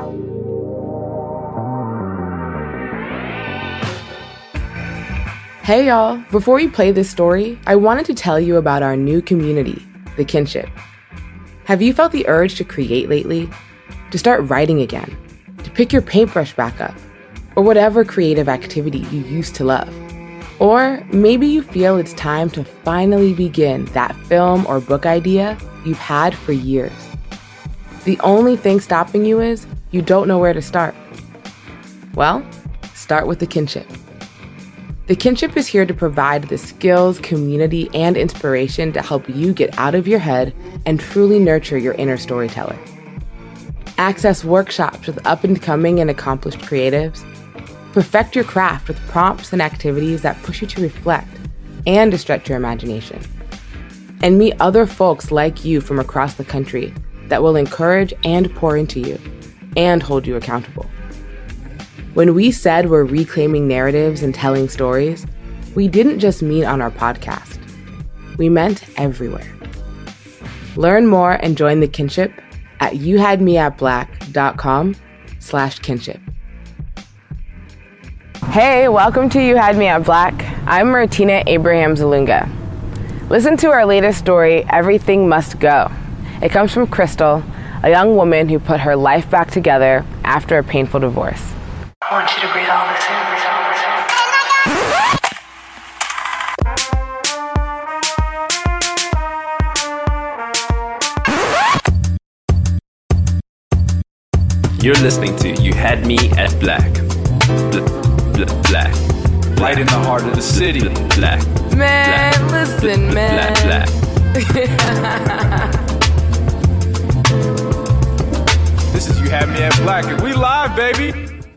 Hey y'all, before we play this story, I wanted to tell you about our new community, The Kinship. Have you felt the urge to create lately? To start writing again? To pick your paintbrush back up? Or whatever creative activity you used to love? Or maybe you feel it's time to finally begin that film or book idea you've had for years. The only thing stopping you is you don't know where to start. Well, start with The Kinship. The Kinship is here to provide the skills, community, and inspiration to help you get out of your head and truly nurture your inner storyteller. Access workshops with up-and-coming and accomplished creatives. Perfect your craft with prompts and activities that push you to reflect and to stretch your imagination. And meet other folks like you from across the country that will encourage and pour into you and hold you accountable. When we said we're reclaiming narratives and telling stories, we didn't just mean on our podcast. We meant everywhere. Learn more and join The Kinship at youhadmeatblack.com/kinship. Hey, welcome to You Had Me at Black. I'm Martina Abraham Zalunga. Listen to our latest story, Everything Must Go. It comes from Crystal, a young woman who put her life back together after a painful divorce. I want you to breathe all this in. You're listening to You Had Me at Black. Black. Light in the heart of the city. Black. Man, black. Listen, man. Black. This is You Had Me at Black, and we live, baby.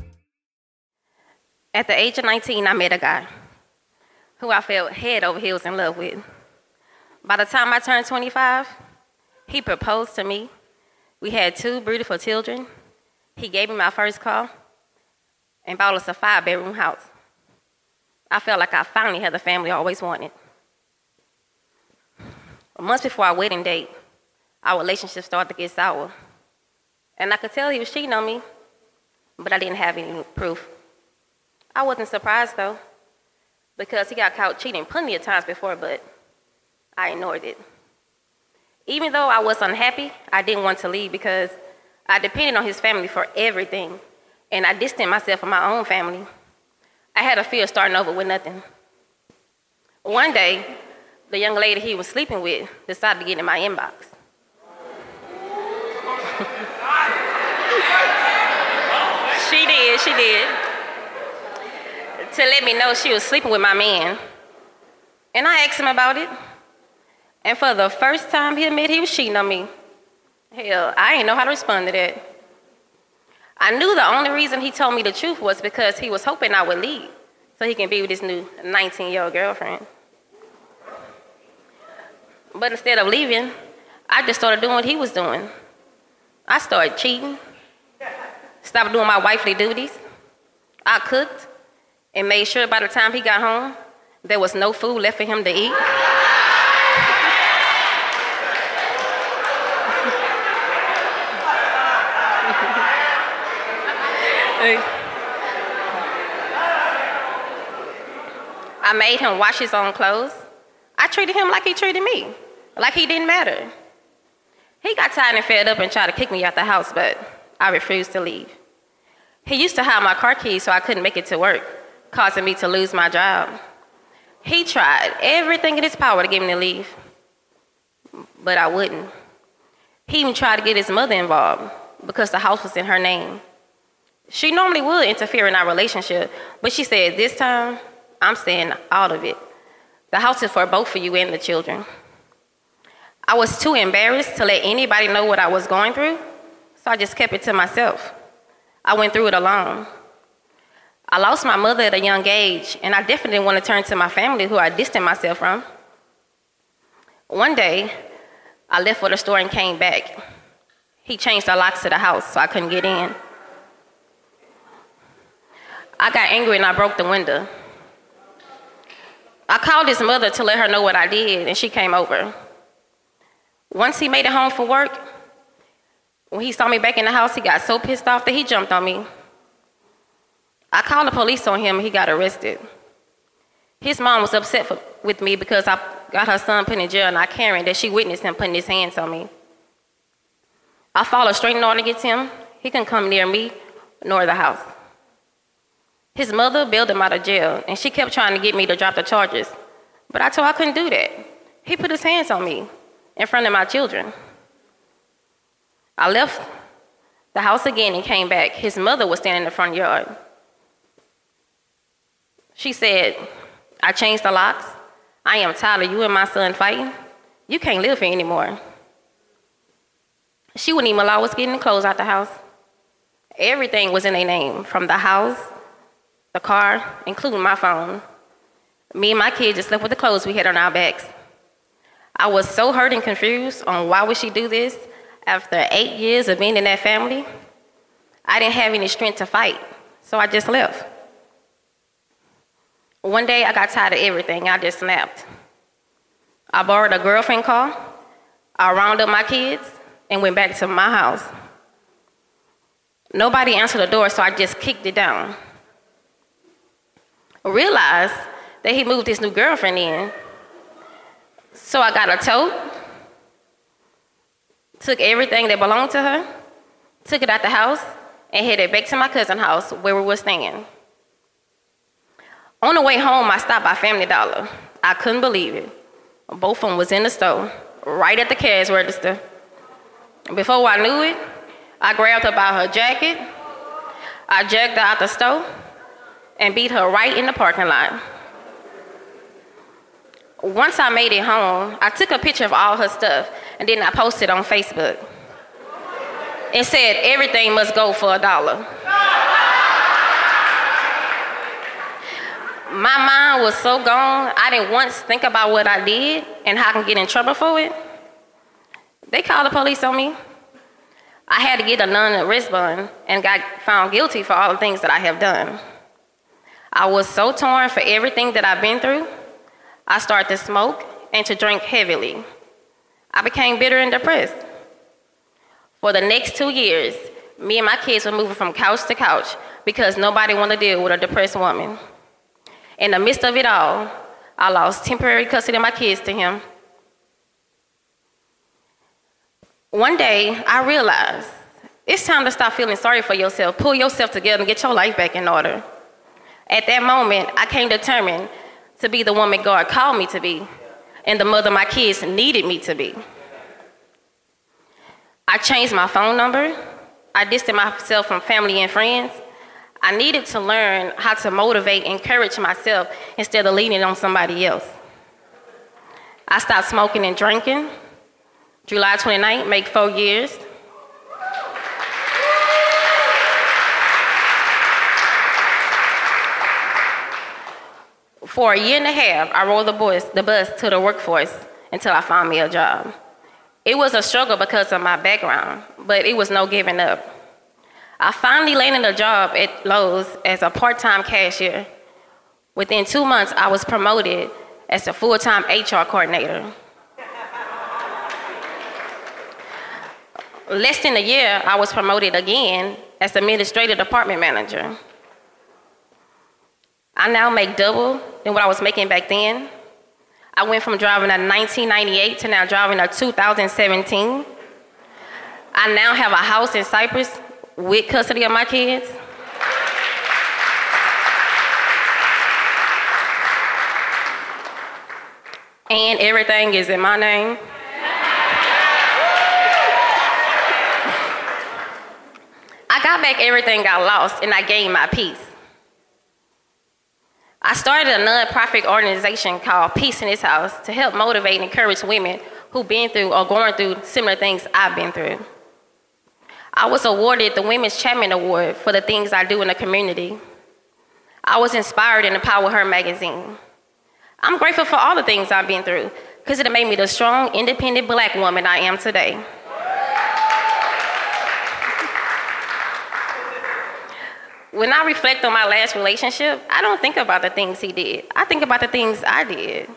At the age of 19, I met a guy who I felt head over heels in love with. By the time I turned 25, he proposed to me. We had 2 beautiful children. He gave me my first car and bought us a 5-bedroom house. I felt like I finally had the family I always wanted. Months before our wedding date, our relationship started to get sour. And I could tell he was cheating on me, but I didn't have any proof. I wasn't surprised, though, because he got caught cheating plenty of times before, but I ignored it. Even though I was unhappy, I didn't want to leave because I depended on his family for everything, and I distanced myself from my own family. I had a fear of starting over with nothing. One day, the young lady he was sleeping with decided to get in my inbox. She did. To let me know she was sleeping with my man. And I asked him about it. And for the first time he admitted he was cheating on me. Hell, I didn't know how to respond to that. I knew the only reason he told me the truth was because he was hoping I would leave so he can be with his new 19-year-old girlfriend. But instead of leaving, I just started doing what he was doing. I started cheating, stopped doing my wifely duties. I cooked and made sure by the time he got home, there was no food left for him to eat. I made him wash his own clothes. I treated him like he treated me, like he didn't matter. He got tired and fed up and tried to kick me out the house, but I refused to leave. He used to hide my car keys so I couldn't make it to work, causing me to lose my job. He tried everything in his power to get me to leave, but I wouldn't. He even tried to get his mother involved because the house was in her name. She normally would interfere in our relationship, but she said, this time, I'm staying out of it. The house is for both of you and the children. I was too embarrassed to let anybody know what I was going through, so I just kept it to myself. I went through it alone. I lost my mother at a young age, and I definitely didn't want to turn to my family, who I distanced myself from. One day, I left for the store and came back. He changed the locks to the house so I couldn't get in. I got angry and I broke the window. I called his mother to let her know what I did, and she came over. Once he made it home from work, When he saw me back in the house, he got so pissed off that he jumped on me. I called the police on him and he got arrested. His mom was upset with me because I got her son put in jail, not caring that she witnessed him putting his hands on me. I followed straight in order against him. He couldn't come near me nor the house. His mother bailed him out of jail, and she kept trying to get me to drop the charges. But I told her I couldn't do that. He put his hands on me in front of my children. I left the house again and came back. His mother was standing in the front yard. She said, I changed the locks. I am tired of you and my son fighting. You can't live here anymore. She wouldn't even allow us getting the clothes out the house. Everything was in their name, from the house, the car, including my phone. Me and my kids just slept with the clothes we had on our backs. I was so hurt and confused on why would she do this. After 8 years of being in that family, I didn't have any strength to fight, so I just left. One day, I got tired of everything. I just snapped. I borrowed a girlfriend car. I rounded up my kids and went back to my house. Nobody answered the door, so I just kicked it down. I realized that he moved his new girlfriend in. So I got a tote, took everything that belonged to her, took it out the house, and headed back to my cousin's house where we were staying. On the way home, I stopped by Family Dollar. I couldn't believe it. Both of them was in the store, right at the cash register. Before I knew it, I grabbed her by her jacket, I dragged her out the store, and beat her right in the parking lot. Once I made it home, I took a picture of all her stuff, and then I posted it on Facebook. It said, everything must go for $1. My mind was so gone, I didn't once think about what I did and how I can get in trouble for it. They called the police on me. I had to get a non-arrest bond and got found guilty for all the things that I have done. I was so torn for everything that I've been through. I started to smoke and to drink heavily. I became bitter and depressed. For the next 2 years, me and my kids were moving from couch to couch because nobody wanted to deal with a depressed woman. In the midst of it all, I lost temporary custody of my kids to him. One day, I realized it's time to stop feeling sorry for yourself, pull yourself together, and get your life back in order. At that moment, I came determined to be the woman God called me to be and the mother my kids needed me to be. I changed my phone number. I distanced myself from family and friends. I needed to learn how to motivate and encourage myself instead of leaning on somebody else. I stopped smoking and drinking. July 29th, make 4 years. For a year and a half, I rode the bus to the workforce until I found me a job. It was a struggle because of my background, but it was no giving up. I finally landed a job at Lowe's as a part-time cashier. Within 2 months, I was promoted as a full-time HR coordinator. Less than a year, I was promoted again as administrative department manager. I now make double than what I was making back then. I went from driving a 1998 to now driving a 2017. I now have a house in Cyprus with custody of my kids. And everything is in my name. I got back everything I lost and I gained my peace. I started a nonprofit organization called Peace in This House to help motivate and encourage women who've been through or going through similar things I've been through. I was awarded the Women's Champion Award for the things I do in the community. I was inspired in the Power Her magazine. I'm grateful for all the things I've been through because it made me the strong, independent Black woman I am today. When I reflect on my last relationship, I don't think about the things he did. I think about the things I did.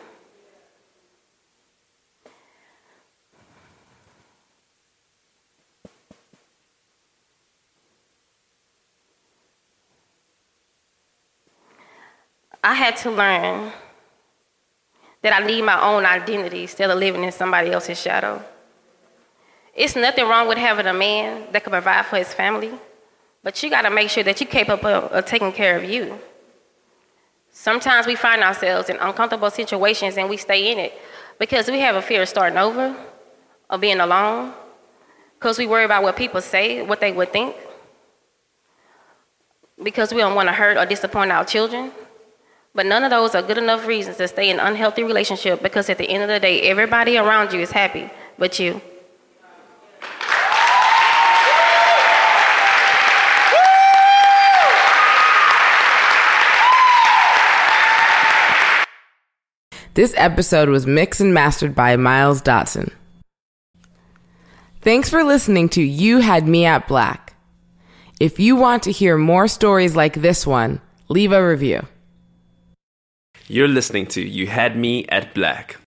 I had to learn that I need my own identity instead of living in somebody else's shadow. It's nothing wrong with having a man that can provide for his family, but you gotta make sure that you're capable of taking care of you. Sometimes we find ourselves in uncomfortable situations and we stay in it because we have a fear of starting over or being alone, because we worry about what people say, what they would think, because we don't want to hurt or disappoint our children. But none of those are good enough reasons to stay in an unhealthy relationship, because at the end of the day, everybody around you is happy but you. This episode was mixed and mastered by Miles Dotson. Thanks for listening to You Had Me at Black. If you want to hear more stories like this one, leave a review. You're listening to You Had Me at Black.